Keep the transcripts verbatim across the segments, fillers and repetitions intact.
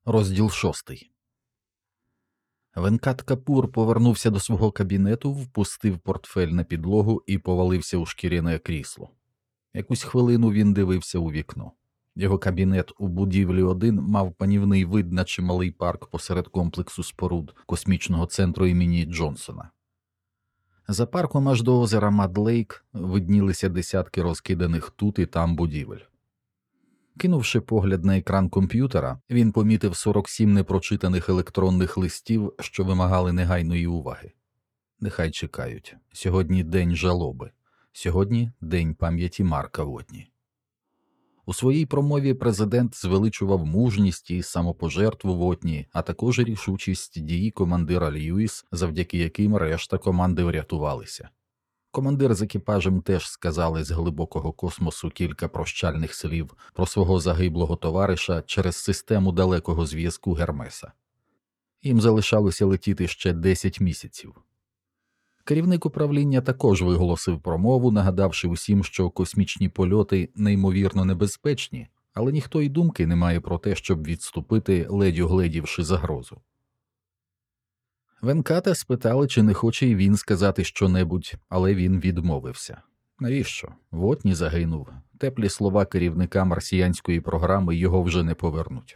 Розділ шостий. Венкат Капур повернувся до свого кабінету, впустив портфель на підлогу і повалився у шкіряне крісло. Якусь хвилину він дивився у вікно. Його кабінет у будівлі один мав панівний вид на чималий парк посеред комплексу споруд космічного центру імені Джонсона. За парком аж до озера Мадлейк виднілися десятки розкиданих тут і там будівель. Кинувши погляд на екран комп'ютера, він помітив сорок сім непрочитаних електронних листів, що вимагали негайної уваги. Нехай чекають. Сьогодні день жалоби. Сьогодні день пам'яті Марка Вотні. У своїй промові президент звеличував мужність і самопожертву Вотні, а також рішучість дій командира Льюіс, завдяки яким решта команди врятувалися. Командир з екіпажем теж сказали з глибокого космосу кілька прощальних слів про свого загиблого товариша через систему далекого зв'язку Гермеса. Їм залишалося летіти ще десять місяців. Керівник управління також виголосив промову, нагадавши усім, що космічні польоти неймовірно небезпечні, але ніхто й думки не має про те, щоб відступити, ледь угледівши загрозу. Венката спитали, чи не хоче й він сказати щонебудь, але він відмовився. Навіщо? Вотні загинув. Теплі слова керівника марсіянської програми його вже не повернуть.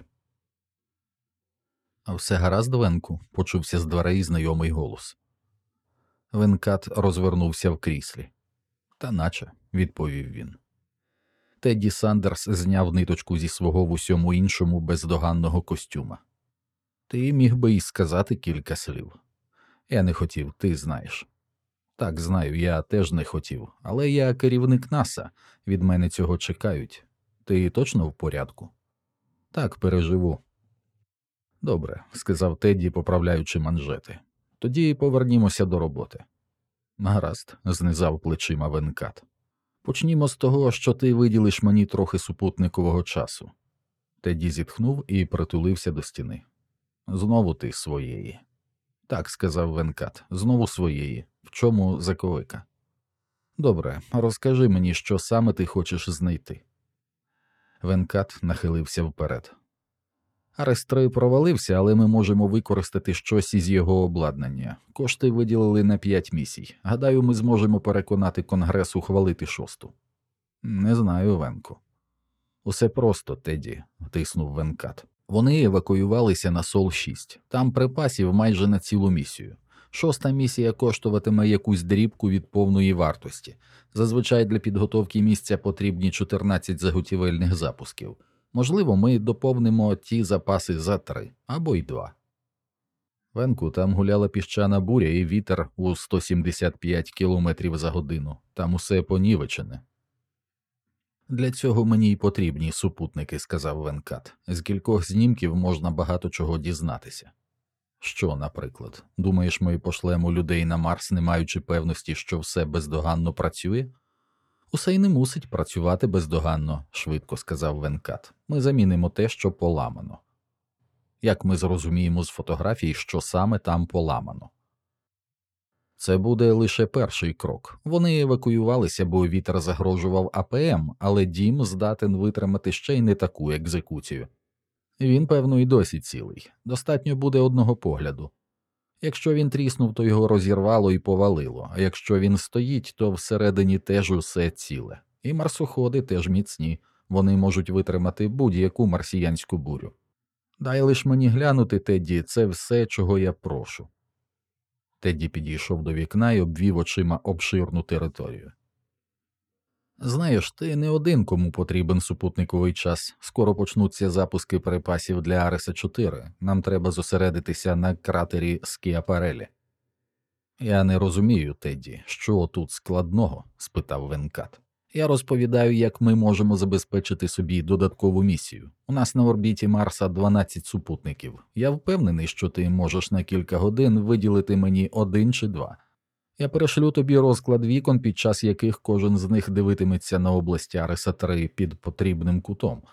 «А все гаразд, Венку?» – почувся з дверей знайомий голос. Венкат розвернувся в кріслі. «Та наче», – відповів він. Тедді Сандерс зняв ниточку зі свого в усьому іншому бездоганного костюма. «Ти міг би й сказати кілька слів. Я не хотів, ти знаєш». «Так, знаю, я теж не хотів, але я керівник НАСА, від мене цього чекають. Ти точно в порядку?» «Так, переживу». «Добре», – сказав Тедді, поправляючи манжети. «Тоді повернімося до роботи». «Гаразд», – знизав плечима Венкат. «Почнімо з того, що ти виділиш мені трохи супутникового часу». Тедді зітхнув і притулився до стіни. «Знову ти своєї». «Так», – сказав Венкат, – «знову своєї. В чому заковика?» «Добре, розкажи мені, що саме ти хочеш знайти». Венкат нахилився вперед. Арес три провалився, але ми можемо використати щось із його обладнання. Кошти виділили на п'ять місій. Гадаю, ми зможемо переконати Конгрес ухвалити шосту. Не знаю, Венку. Усе просто, Тедді, тиснув Венкат. Вони евакуювалися на Сол шість. Там припасів майже на цілу місію. Шоста місія коштуватиме якусь дрібку від повної вартості. Зазвичай для підготовки місця потрібні чотирнадцять заготівельних запусків. Можливо, ми доповнимо ті запаси за три, або й два. Венку, там гуляла піщана буря і вітер у сто сімдесят п'ять кілометрів за годину. Там усе понівечене. Для цього мені й потрібні супутники, сказав Венкат. З кількох знімків можна багато чого дізнатися. Що, наприклад? Думаєш, ми пошлемо людей на Марс, не маючи певності, що все бездоганно працює? Усе й не мусить працювати бездоганно, швидко сказав Венкат. Ми замінимо те, що поламано. Як ми зрозуміємо з фотографій, що саме там поламано? Це буде лише перший крок. Вони евакуювалися, бо вітер загрожував А П М, але дім здатен витримати ще й не таку екзекуцію. Він, певно, і досі цілий. Достатньо буде одного погляду. Якщо він тріснув, то його розірвало і повалило, а якщо він стоїть, то всередині теж усе ціле. І марсоходи теж міцні, вони можуть витримати будь-яку марсіянську бурю. Дай лиш мені глянути, Тедді, це все, чого я прошу. Тедді підійшов до вікна і обвів очима обширну територію. Знаєш, ти не один, кому потрібен супутниковий час. Скоро почнуться запуски припасів для Ареса чотири. Нам треба зосередитися на кратері Скіапарелі. Я не розумію, Тедді, що тут складного? Спитав Венкат. Я розповідаю, як ми можемо забезпечити собі додаткову місію. У нас на орбіті Марса дванадцять супутників. Я впевнений, що ти можеш на кілька годин виділити мені один чи два. Я перешлю тобі розклад вікон, під час яких кожен з них дивитиметься на області Ареса три під потрібним кутом.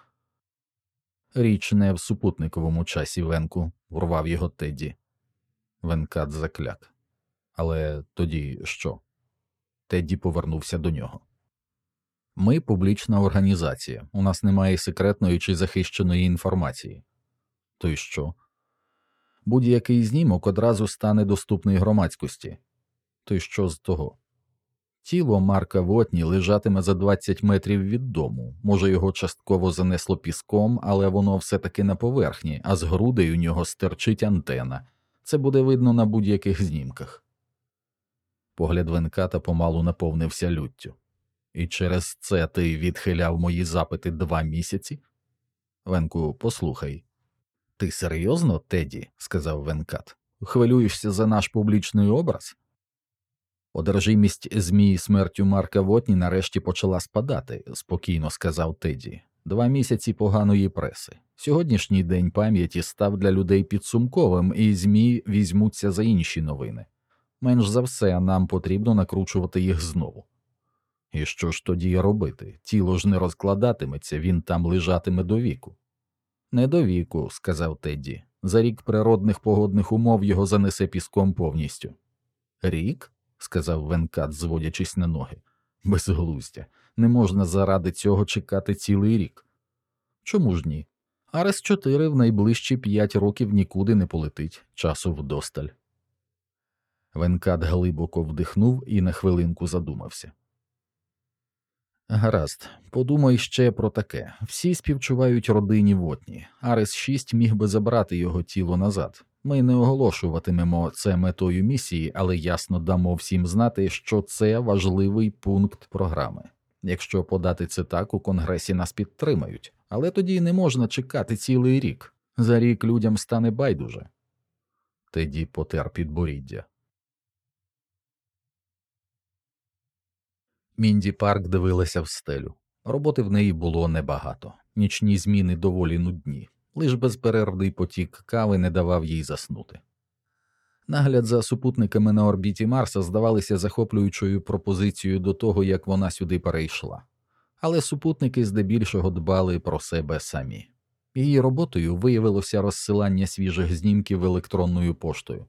Річ не в супутниковому часі, Венку, урвав його Тедді. Венкат закляк. Але тоді що? Тедді повернувся до нього. Ми публічна організація, у нас немає секретної чи захищеної інформації. То й що? Будь-який знімок одразу стане доступний громадськості. То й що з того? Тіло Марка Вотні лежатиме за двадцять метрів від дому. Може, його частково занесло піском, але воно все-таки на поверхні, а з грудей у нього стирчить антена. Це буде видно на будь-яких знімках. Погляд Венката помалу наповнився люттю. І через це ти відхиляв мої запити два місяці? Венку, послухай. Ти серйозно, Теді? Сказав Венкат. Хвилюєшся за наш публічний образ? Одержимість змії смертю Марка Вотні нарешті почала спадати, спокійно сказав Теді. Два місяці поганої преси. Сьогоднішній день пам'яті став для людей підсумковим, і ЗМІ візьмуться за інші новини. Менш за все, нам потрібно накручувати їх знову. І що ж тоді робити? Тіло ж не розкладатиметься, він там лежатиме до віку. Не до віку, сказав Тедді. За рік природних погодних умов його занесе піском повністю. Рік? Сказав Венкат, зводячись на ноги. Безглуздя. Не можна заради цього чекати цілий рік. Чому ж ні? Арес чотири в найближчі п'ять років нікуди не полетить, часу вдосталь. Венкат глибоко вдихнув і на хвилинку задумався. Гаразд, подумай ще про таке. Всі співчувають родині Вотні. Арес шість міг би забрати його тіло назад. Ми не оголошуватимемо це метою місії, але ясно дамо всім знати, що це важливий пункт програми. Якщо подати це так, у Конгресі нас підтримають. Але тоді не можна чекати цілий рік. За рік людям стане байдуже. Теді потер підборіддя. Мінді Парк дивилася в стелю. Роботи в неї було небагато. Нічні зміни доволі нудні. Лиш безперервний потік кави не давав їй заснути. Нагляд за супутниками на орбіті Марса здавалися захоплюючою пропозицією до того, як вона сюди перейшла. Але супутники здебільшого дбали про себе самі. Її роботою виявилося розсилання свіжих знімків електронною поштою.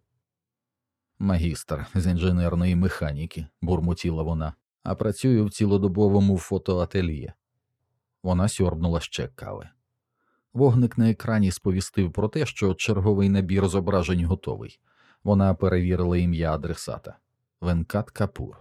«Магістр з інженерної механіки», – бурмотіла вона, – «а працюю в цілодобовому фотоательє». Вона сьорбнула ще кави. Вогник на екрані сповістив про те, що черговий набір зображень готовий. Вона перевірила ім'я адресата – Венкат Капур.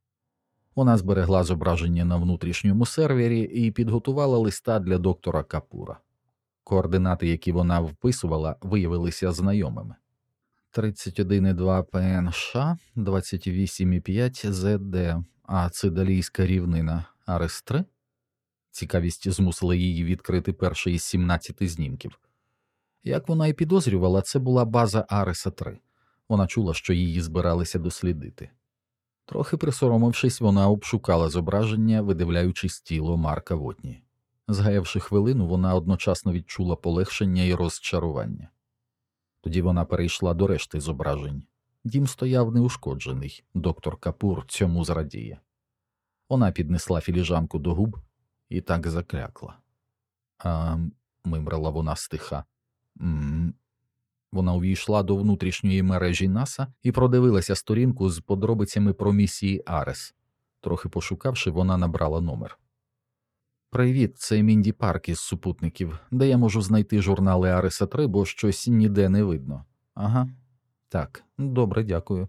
Вона зберегла зображення на внутрішньому сервері і підготувала листа для доктора Капура. Координати, які вона вписувала, виявилися знайомими. тридцять один два пі ен США, двадцять вісім п'ять зет де, а Цидалійська рівнина Арес три? Цікавість змусила її відкрити перший із сімнадцяти знімків. Як вона і підозрювала, це була база Ареса три. Вона чула, що її збиралися дослідити. Трохи присоромившись, вона обшукала зображення, видивляючись тіло Марка Вотні. Згаявши хвилину, вона одночасно відчула полегшення і розчарування. Тоді вона перейшла до решти зображень. Дім стояв неушкоджений, доктор Капур цьому зрадіє. Вона піднесла філіжанку до губ і так заклякла. «А...» – мимрила вона стиха. «М-м...» Вона увійшла до внутрішньої мережі НАСА і продивилася сторінку з подробицями про місії Арес. Трохи пошукавши, вона набрала номер. «Привіт, це Мінді Парк із супутників. Де я можу знайти журнали Ареса три, бо щось ніде не видно?» «Ага. Так, добре, дякую».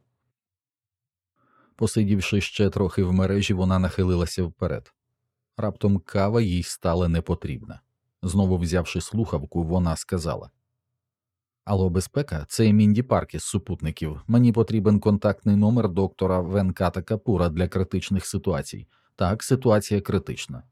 Посидівши ще трохи в мережі, вона нахилилася вперед. Раптом кава їй стала непотрібна. Знову взявши слухавку, вона сказала: «Алло, безпека, це Мінді Парк із супутників. Мені потрібен контактний номер доктора Венката Капура для критичних ситуацій. Так, ситуація критична».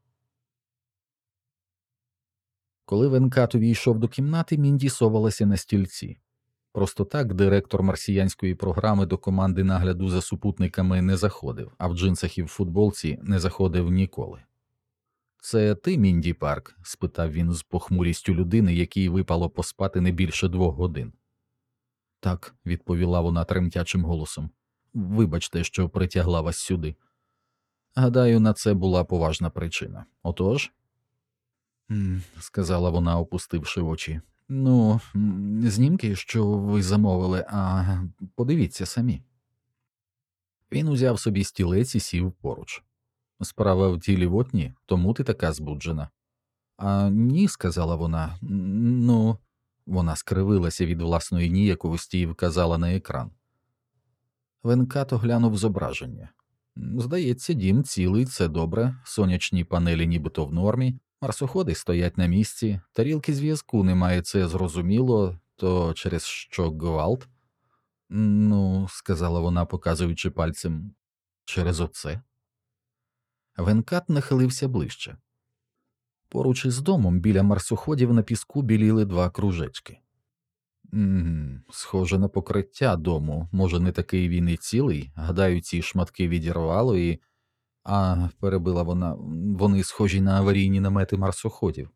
Коли Венкат увійшов до кімнати, Мінді совалася на стільці. Просто так директор марсіянської програми до команди нагляду за супутниками не заходив, а в джинсах і в футболці не заходив ніколи. «Це ти, Мінді Парк?» – спитав він з похмурістю людини, якій випало поспати не більше двох годин. «Так», – відповіла вона тремтячим голосом. «Вибачте, що притягла вас сюди. Гадаю, на це була поважна причина. Отож?» «М-м», – сказала вона, опустивши очі. «Ну, знімки, що ви замовили, а подивіться самі». Він узяв собі стілець і сів поруч. «Справа в тілі Вотні, тому ти така збуджена». «А ні», – сказала вона, – «ну, Вона скривилася від власної ніяковості і вказала на екран. Венкат оглянув зображення. Здається, дім цілий, це добре, сонячні панелі нібито в нормі, марсоходи стоять на місці, тарілки зв'язку немає, це зрозуміло, то через що гвалт? Ну, сказала вона, показуючи пальцем, через оце. Венкат нахилився ближче. Поруч із домом біля марсоходів на піску біліли два кружечки. «Мгм, схоже на покриття дому, може, не такий він і цілий, гадаю, ці шматки відірвало і... А, перебила вона, вони схожі на аварійні намети марсоходів».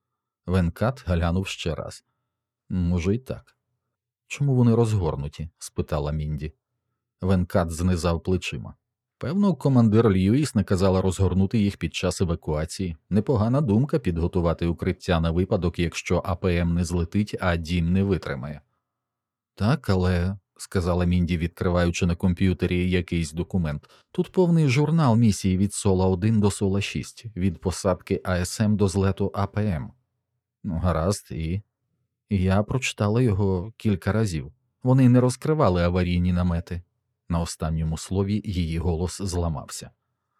Венкат глянув ще раз. «Може, й так». «Чому вони розгорнуті?» – спитала Мінді. Венкат знизав плечима. Певно, командир Льюіс наказала розгорнути їх під час евакуації. Непогана думка підготувати укриття на випадок, якщо АПМ не злетить, а дім не витримає. Так, але, сказала Мінді, відкриваючи на комп'ютері якийсь документ, тут повний журнал місії від Сола один до Сола шість, від посадки АСМ до злету АПМ. Ну, гаразд, і... Я прочитала його кілька разів. Вони не розкривали аварійні намети. На останньому слові її голос зламався.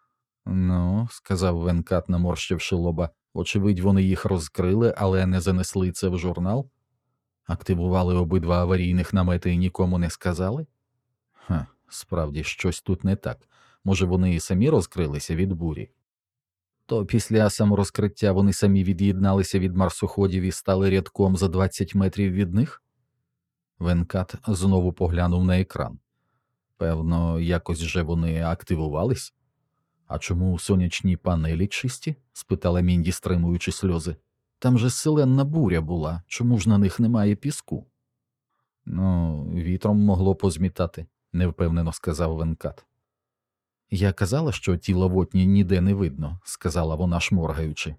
«Ну», – сказав Венкат, наморщивши лоба, – «очевидь, вони їх розкрили, але не занесли це в журнал? Активували обидва аварійних намети і нікому не сказали? Ха, справді, щось тут не так. Може, вони і самі розкрилися від бурі? То після саморозкриття вони самі від'єдналися від марсоходів і стали рядком за двадцять метрів від них?» Венкат знову поглянув на екран. «Певно, якось же вони активувались? А чому сонячні панелі чисті?» – спитала Мінді, стримуючи сльози. «Там же селенна буря була, чому ж на них немає піску?» «Ну, вітром могло позмітати», – невпевнено сказав Венкат. «Я казала, що тіла Вотні ніде не видно», – сказала вона, шморгаючи.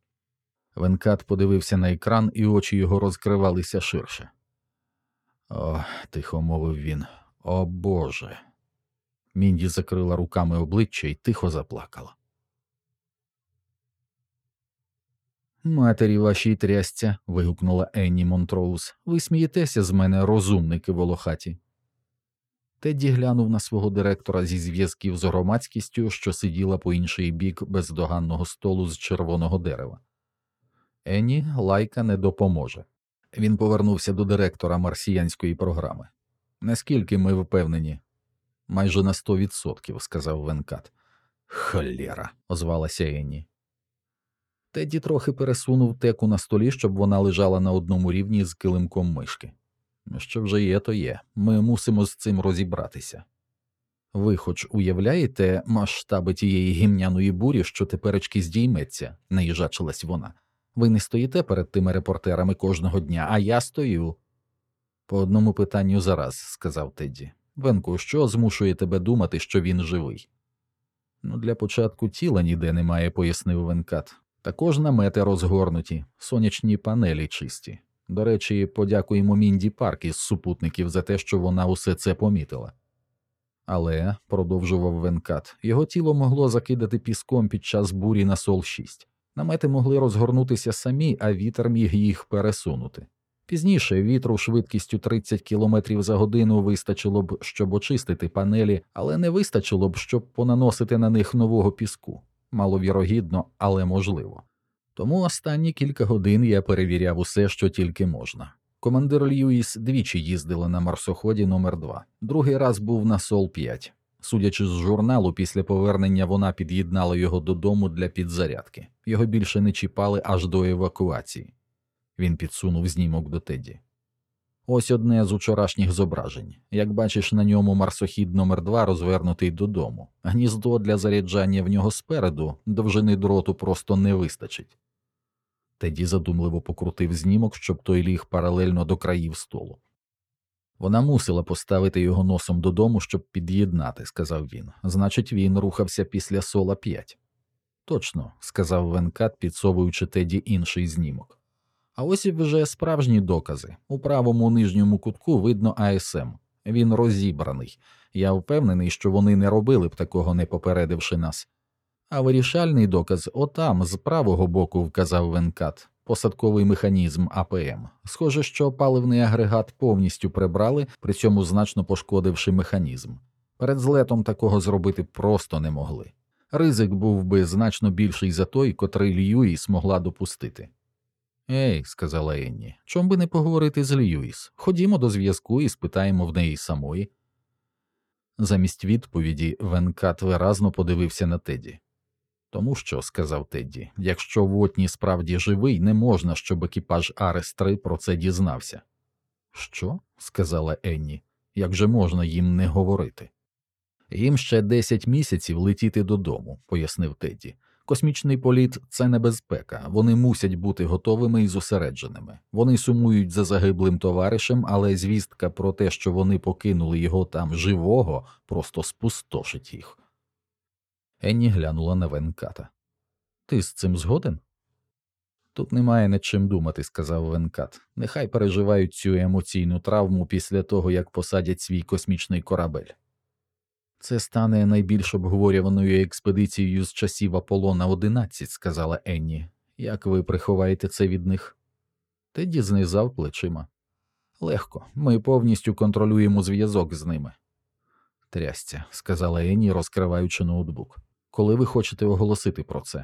Венкат подивився на екран, і очі його розкривалися ширше. «О», – тихо мовив він, – «о Боже!» Мінді закрила руками обличчя і тихо заплакала. «Матері вашій трясця!» – вигукнула Енні Монтроуз. «Ви смієтеся з мене, розумники волохаті!» Тедді глянув на свого директора зі зв'язків з громадськістю, що сиділа по інший бік бездоганного столу з червоного дерева. «Енні, лайка не допоможе». Він повернувся до директора марсіянської програми. «Наскільки ми впевнені?» «Майже на сто відсотків», – сказав Венкат. «Холєра», – озвалася Енні. Тедді трохи пересунув теку на столі, щоб вона лежала на одному рівні з килимком мишки. «Що вже є, то є. Ми мусимо з цим розібратися. Ви хоч уявляєте масштаби тієї гімняної бурі, що теперечки здійметься?» – наїжачилась вона. «Ви не стоїте перед тими репортерами кожного дня, а я стою». «По одному питанню зараз», – сказав Тедді. «Венку, що змушує тебе думати, що він живий?» «Ну, для початку тіла ніде немає», – пояснив Венкат. «Також намети розгорнуті, сонячні панелі чисті. До речі, подякуємо Мінді Парк із супутників за те, що вона усе це помітила». «Але», – продовжував Венкат, – «його тіло могло закидати піском під час бурі на Сол шість. Намети могли розгорнутися самі, а вітер міг їх пересунути. Пізніше вітру швидкістю тридцять кілометрів за годину вистачило б, щоб очистити панелі, але не вистачило б, щоб понаносити на них нового піску. Маловірогідно, але можливо. Тому останні кілька годин я перевіряв усе, що тільки можна. Командир Льюіс двічі їздила на марсоході номер два. Другий раз був на Сол п'ять. Судячи з журналу, після повернення вона під'єднала його додому для підзарядки. Його більше не чіпали аж до евакуації. Він підсунув знімок до Тедді. «Ось одне з учорашніх зображень. Як бачиш, на ньому марсохід номер два розвернутий додому. Гніздо для заряджання в нього спереду, довжини дроту просто не вистачить». Тедді задумливо покрутив знімок, щоб той ліг паралельно до країв столу. «Вона мусила поставити його носом додому, щоб під'єднати», – сказав він. «Значить, він рухався після Сола п'ять». «Точно», – сказав Венкат, підсовуючи Тедді інший знімок. «А ось і вже справжні докази. У правому нижньому кутку видно АСМ. Він розібраний. Я впевнений, що вони не робили б такого, не попередивши нас. А вирішальний доказ отам, з правого боку», – вказав Венкат. посадковий механізм А П М. Схоже, що паливний агрегат повністю прибрали, при цьому значно пошкодивши механізм. Перед злетом такого зробити просто не могли. Ризик був би значно більший за той, котрий Льюіс могла допустити. «Ей», – сказала Енні, – «чом би не поговорити з Льюіс? Ходімо до зв'язку і спитаємо в неї самої». Замість відповіді Венкат виразно подивився на Тедді. «Тому що», – сказав Тедді, – «якщо Вотні справді живий, не можна, щоб екіпаж Арес три про це дізнався». «Що?» – сказала Енні. «Як же можна їм не говорити?» «Їм ще десять місяців летіти додому», – пояснив Тедді. «Космічний політ – це небезпека, вони мусять бути готовими і зосередженими. Вони сумують за загиблим товаришем, але звістка про те, що вони покинули його там живого, просто спустошить їх». Енні глянула на Венката. «Ти з цим згоден?» «Тут немає над чим думати», – сказав Венкат. «Нехай переживають цю емоційну травму після того, як посадять свій космічний корабель». «Це стане найбільш обговорюваною експедицією з часів Аполлона одинадцять», – сказала Енні. «Як ви приховаєте це від них?» Тедді знизав плечима. «Легко. Ми повністю контролюємо зв'язок з ними». «Трясця», – сказала Енні, розкриваючи ноутбук. «Коли ви хочете оголосити про це?»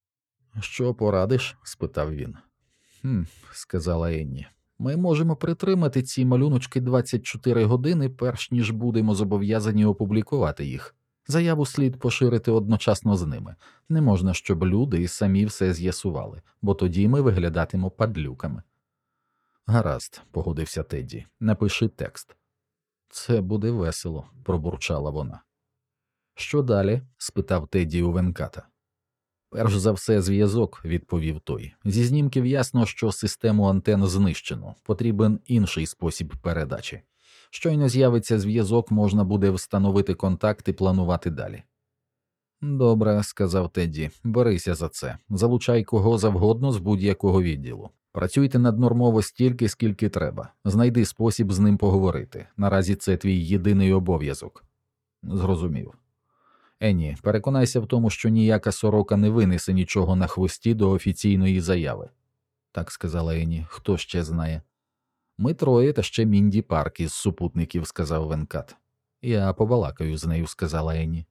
«Що порадиш?» – спитав він. «Хм», – сказала Енні. «Ми можемо притримати ці малюночки двадцять чотири години, перш ніж будемо зобов'язані опублікувати їх. Заяву слід поширити одночасно з ними. Не можна, щоб люди самі все з'ясували, бо тоді ми виглядатимо падлюками». «Гаразд», – погодився Тедді. «Напиши текст». «Це буде весело», – пробурчала вона. «Що далі?» – спитав Тедді у Венката. «Перш за все зв'язок», – відповів той. «Зі знімків ясно, що систему антен знищено. Потрібен інший спосіб передачі. Щойно з'явиться зв'язок, можна буде встановити контакт і планувати далі». «Добре», – сказав Тедді. «Берися за це. Залучай кого завгодно з будь-якого відділу. Працюйте наднормово стільки, скільки треба. Знайди спосіб з ним поговорити. Наразі це твій єдиний обов'язок». «Зрозумів». «Енні, переконайся в тому, що ніяка сорока не винесе нічого на хвості до офіційної заяви». «Так», – сказала Енні. «Хто ще знає?» «Ми троє та ще Мінді Парк із супутників», – сказав Венкат. «Я побалакаю з нею», – сказала Енні.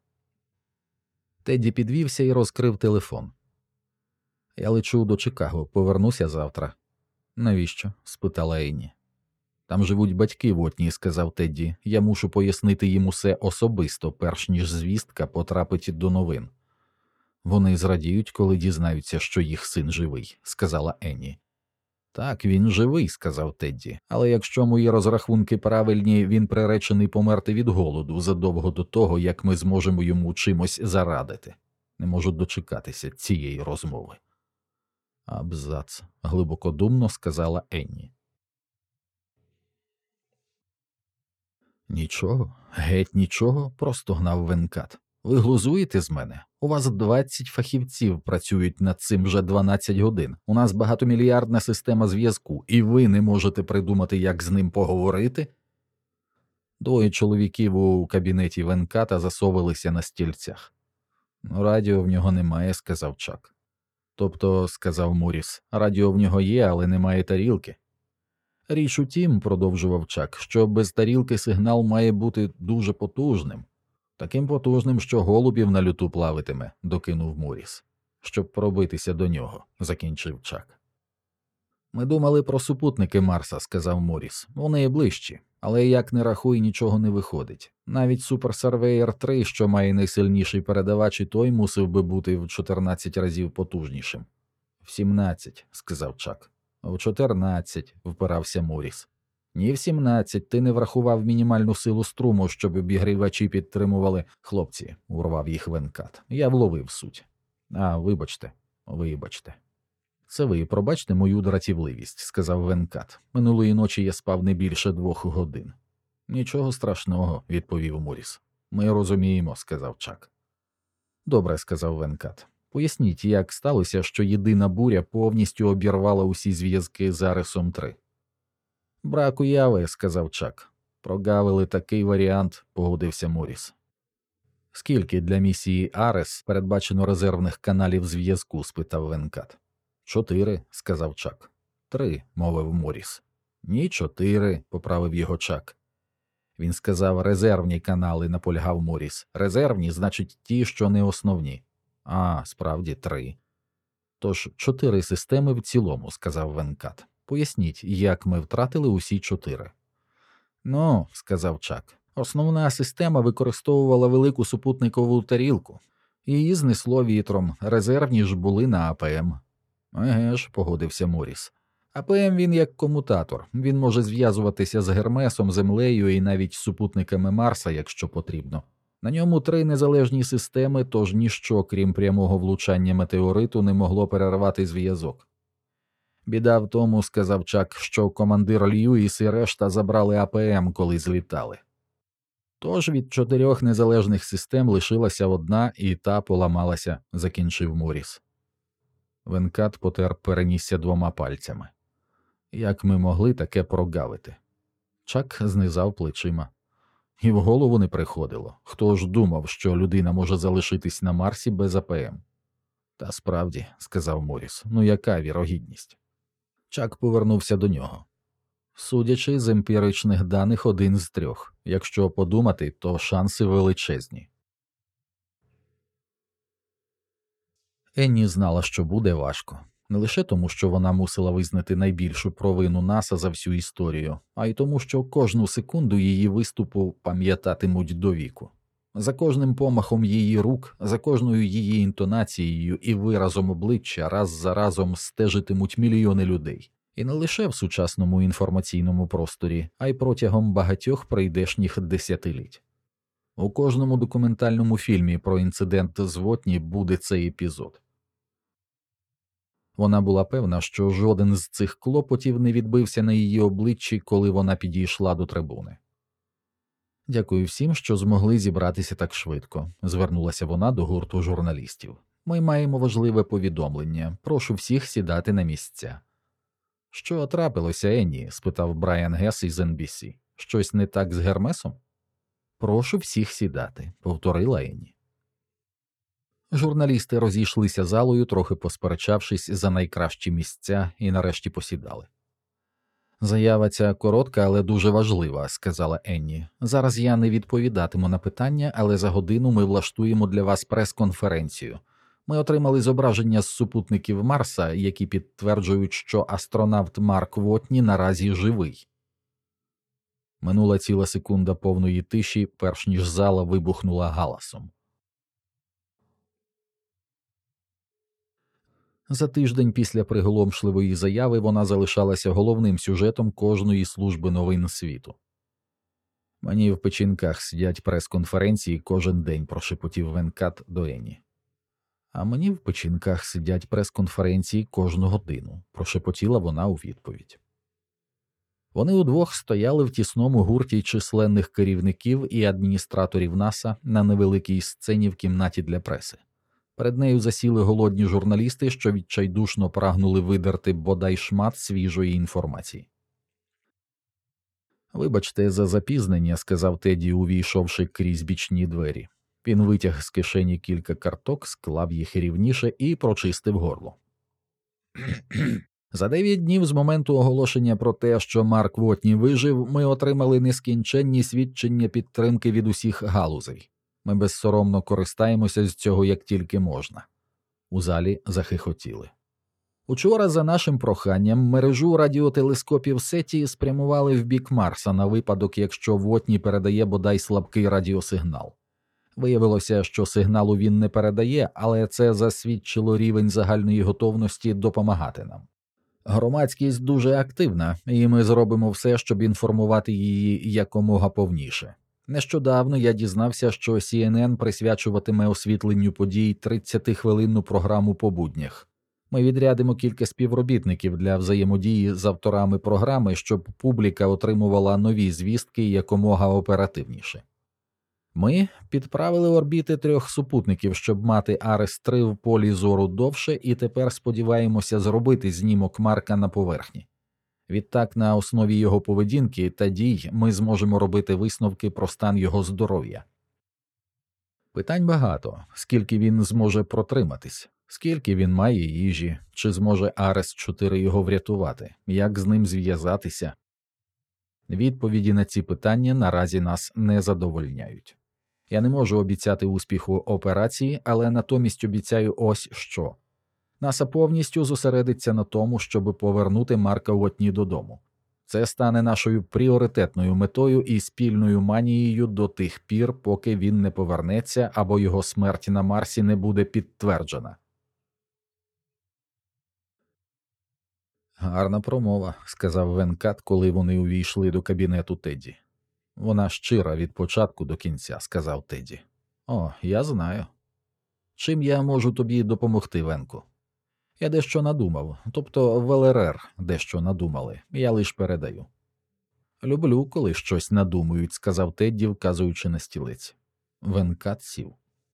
Тедді підвівся і розкрив телефон. «Я лечу до Чикаго, повернуся завтра». «Навіщо?» – спитала Енні. «Там живуть батьки Вотні», – сказав Тедді. «Я мушу пояснити їм усе особисто, перш ніж звістка потрапить до новин». «Вони зрадіють, коли дізнаються, що їх син живий», – сказала Енні. «Так, він живий», – сказав Тедді. «Але якщо мої розрахунки правильні, він приречений померти від голоду задовго до того, як ми зможемо йому чимось зарадити. Не можу дочекатися цієї розмови». «Абзац», – глибокодумно сказала Енні. «Нічого, геть нічого», – простогнав Венкат. «Ви глузуєте з мене? У вас двадцять фахівців працюють над цим вже дванадцять годин. У нас багатомільярдна система зв'язку, і ви не можете придумати, як з ним поговорити?» Двоє чоловіків у кабінеті Венката засовувалися на стільцях. «Радіо в нього немає», – сказав Чак. «Тобто», – сказав Моріс, – «радіо в нього є, але немає тарілки». «Річ у тім», – продовжував Чак, – «що без тарілки сигнал має бути дуже потужним». «Таким потужним, що голубів на люту плавитиме», – докинув Моріс. «Щоб пробитися до нього», – закінчив Чак. «Ми думали про супутники Марса», – сказав Моріс. «Вони є ближчі, але як не рахуй, нічого не виходить. Навіть Суперсервеєр три, що має найсильніший передавач, і той мусив би бути в чотирнадцять разів потужнішим». «В сімнадцять», – сказав Чак. «В чотирнадцять», – впирався Моріс. «Ні, в сімнадцять. Ти не врахував мінімальну силу струму, щоб обігрівачі підтримували». «Хлопці», – урвав їх Венкат. «Я вловив суть». «А, вибачте, вибачте». «Це ви пробачте мою дратівливість», – сказав Венкат. «Минулої ночі я спав не більше двох годин». «Нічого страшного», – відповів Моріс. «Ми розуміємо», – сказав Чак. «Добре», – сказав Венкат. «Поясніть, як сталося, що єдина буря повністю обірвала усі зв'язки з Аресом три». «Брак уяви», – сказав Чак. «Прогавили такий варіант», – погодився Моріс. «Скільки для місії Арес передбачено резервних каналів зв'язку?» – спитав Венкат. Чотири, сказав Чак. Три, мовив Моріс. Ні, чотири, поправив його Чак. Він сказав резервні канали, наполягав Моріс. Резервні, значить, ті, що не основні. А, справді, три. Тож, чотири системи в цілому, сказав Венкат. Поясніть, як ми втратили усі чотири. Ну, сказав Чак, основна система використовувала велику супутникову тарілку. Її знесло вітром, резервні ж були на АПМ. Еге ж, погодився Моріс. АПМ він як комутатор, він може зв'язуватися з Гермесом, Землею і навіть супутниками Марса, якщо потрібно. На ньому три незалежні системи, тож ніщо, крім прямого влучання метеориту, не могло перервати зв'язок. Біда в тому, сказав Чак, що командир Льюіс і решта забрали АПМ, коли злітали. Тож від чотирьох незалежних систем лишилася одна, і та поламалася, закінчив Моріс. Венкат потер перенісся двома пальцями. Як ми могли таке прогавити? Чак знизав плечима. І в голову не приходило. Хто ж думав, що людина може залишитись на Марсі без АПМ? Та справді, сказав Моріс, ну яка вірогідність? Чак повернувся до нього. Судячи з емпіричних даних, один з трьох. Якщо подумати, то шанси величезні. Енні знала, що буде важко. Не лише тому, що вона мусила визнати найбільшу провину НАСА за всю історію, а й тому, що кожну секунду її виступу пам'ятатимуть до віку. За кожним помахом її рук, за кожною її інтонацією і виразом обличчя раз за разом стежитимуть мільйони людей. І не лише в сучасному інформаційному просторі, а й протягом багатьох прийдешніх десятиліть. У кожному документальному фільмі про інцидент з Вотні буде цей епізод. Вона була певна, що жоден з цих клопотів не відбився на її обличчі, коли вона підійшла до трибуни. «Дякую всім, що змогли зібратися так швидко», – звернулася вона до гурту журналістів. «Ми маємо важливе повідомлення. Прошу всіх сідати на місця». «Що трапилося, Енні?» – спитав Брайан Гес із ен бі сі. «Щось не так з Гермесом?» «Прошу всіх сідати», – повторила Енні. Журналісти розійшлися залою, трохи посперечавшись за найкращі місця, і нарешті посідали. «Заява ця коротка, але дуже важлива», – сказала Енні. «Зараз я не відповідатиму на питання, але за годину ми влаштуємо для вас прес-конференцію. Ми отримали зображення з супутників Марса, які підтверджують, що астронавт Марк Вотні наразі живий». Минула ціла секунда повної тиші, перш ніж зала вибухнула галасом. За тиждень після приголомшливої заяви вона залишалася головним сюжетом кожної служби новин світу. «Мені в печінках сидять прес-конференції кожен день», – прошепотів Венкат до Енні. «А мені в печінках сидять прес-конференції кожну годину», – прошепотіла вона у відповідь. Вони удвох стояли в тісному гурті численних керівників і адміністраторів НАСА на невеликій сцені в кімнаті для преси. Перед нею засіли голодні журналісти, що відчайдушно прагнули видерти бодай шмат свіжої інформації. «Вибачте за запізнення», – сказав Теді, увійшовши крізь бічні двері. Він витяг з кишені кілька карток, склав їх рівніше і прочистив горло. «За дев'ять днів з моменту оголошення про те, що Марк Вотні вижив, ми отримали нескінченні свідчення підтримки від усіх галузей. Ми безсоромно користаємося з цього як тільки можна». У залі захихотіли. «Учора за нашим проханням мережу радіотелескопів Сеті спрямували в бік Марса на випадок, якщо Вотні передає бодай слабкий радіосигнал. Виявилося, що сигналу він не передає, але це засвідчило рівень загальної готовності допомагати нам. Громадськість дуже активна, і ми зробимо все, щоб інформувати її якомога повніше. Нещодавно я дізнався, що сі ен ен присвячуватиме освітленню подій тридцятихвилинну програму по буднях. Ми відрядимо кілька співробітників для взаємодії з авторами програми, щоб публіка отримувала нові звістки якомога оперативніше. Ми підправили орбіти трьох супутників, щоб мати Арес три в полі зору довше, і тепер сподіваємося зробити знімок Марка на поверхні. Відтак, на основі його поведінки та дій ми зможемо робити висновки про стан його здоров'я. Питань багато, скільки він зможе протриматись. Скільки він має їжі, чи зможе Арес чотири його врятувати, як з ним зв'язатися? Відповіді на ці питання наразі нас не задовольняють. Я не можу обіцяти успіху операції, але натомість обіцяю ось що. НАСА повністю зосередиться на тому, щоб повернути Марка Уотні додому. Це стане нашою пріоритетною метою і спільною манією до тих пір, поки він не повернеться або його смерть на Марсі не буде підтверджена. «Гарна промова», – сказав Венкат, коли вони увійшли до кабінету Тедді. «Вона щира від початку до кінця», – сказав Тедді. «О, я знаю. Чим я можу тобі допомогти, Венку?» «Я дещо надумав, тобто в Ел Ер Ер дещо надумали, я лиш передаю». «Люблю, коли щось надумують», – сказав Тедді, вказуючи на стілець. Венкат сів.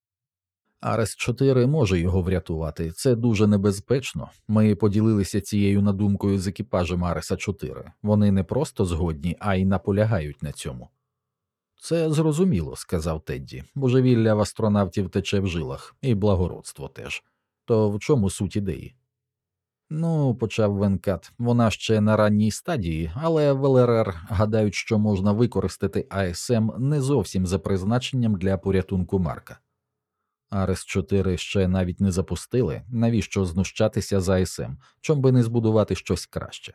Арес чотири може його врятувати, це дуже небезпечно. Ми поділилися цією надумкою з екіпажем Ареса чотири. Вони не просто згодні, а й наполягають на цьому. «Це зрозуміло», – сказав Тедді. «Божевілля в астронавтів тече в жилах, і благородство теж. То в чому суть ідеї?» «Ну, – почав Венкат, – вона ще на ранній стадії, але в Ел Ер Ер гадають, що можна використати А Ес Ем не зовсім за призначенням для порятунку Марка. Арес чотири ще навіть не запустили, навіщо знущатися з А Ес Ем, чом би не збудувати щось краще.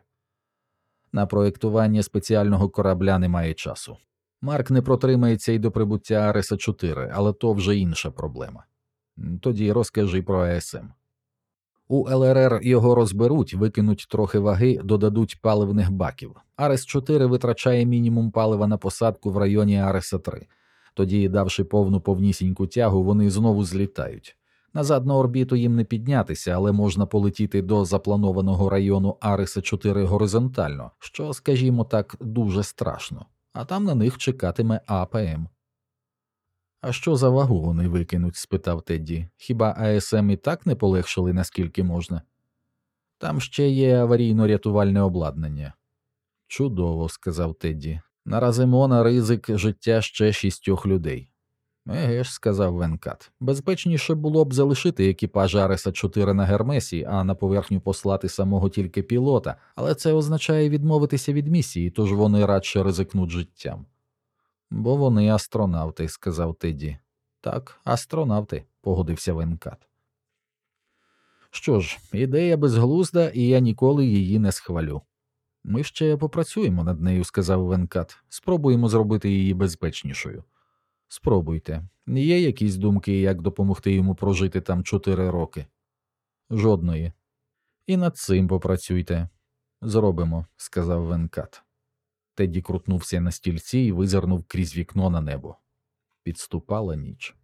На проєктування спеціального корабля немає часу. Марк не протримається й до прибуття Ареса чотири, але то вже інша проблема. Тоді розкажи про А Ес Ем. У Ел Ер Ер його розберуть, викинуть трохи ваги, додадуть паливних баків. Арес чотири витрачає мінімум палива на посадку в районі Ареса три. Тоді, давши повну повнісіньку тягу, вони знову злітають. Назад на орбіту їм не піднятися, але можна полетіти до запланованого району Ареса чотири горизонтально, що, скажімо так, дуже страшно. А там на них чекатиме А Пе Ем. «А що за вагу вони викинуть?» – спитав Тедді. «Хіба А Ес Ем і так не полегшили, наскільки можна?» «Там ще є аварійно-рятувальне обладнання». «Чудово», – сказав Тедді. «Наразимо на ризик життя ще шістьох людей». «Еге ж», – сказав Венкат. «Безпечніше було б залишити екіпаж Ареса чотири на Гермесі, а на поверхню послати самого тільки пілота, але це означає відмовитися від місії, тож вони радше ризикнуть життям». «Бо вони астронавти», – сказав Тедді. «Так, астронавти», – погодився Венкат. «Що ж, ідея безглузда, і я ніколи її не схвалю». «Ми ще попрацюємо над нею», – сказав Венкат. «Спробуємо зробити її безпечнішою». «Спробуйте. Є якісь думки, як допомогти йому прожити там чотири роки?» «Жодної». «І над цим попрацюйте». «Зробимо», – сказав Венкат. Тедді крутнувся на стільці і визирнув крізь вікно на небо. Підступала ніч.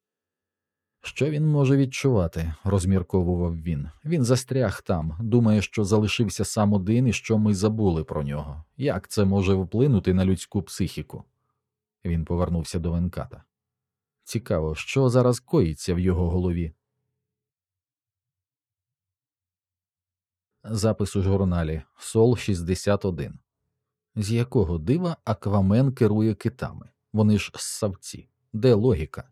«Що він може відчувати?» – розмірковував він. «Він застряг там, думає, що залишився сам один і що ми забули про нього. Як це може вплинути на людську психіку?» Він повернувся до Венката. «Цікаво, що зараз коїться в його голові?» Запис у журналі Сол шістдесят один. З якого дива Аквамен керує китами? Вони ж ссавці. Де логіка?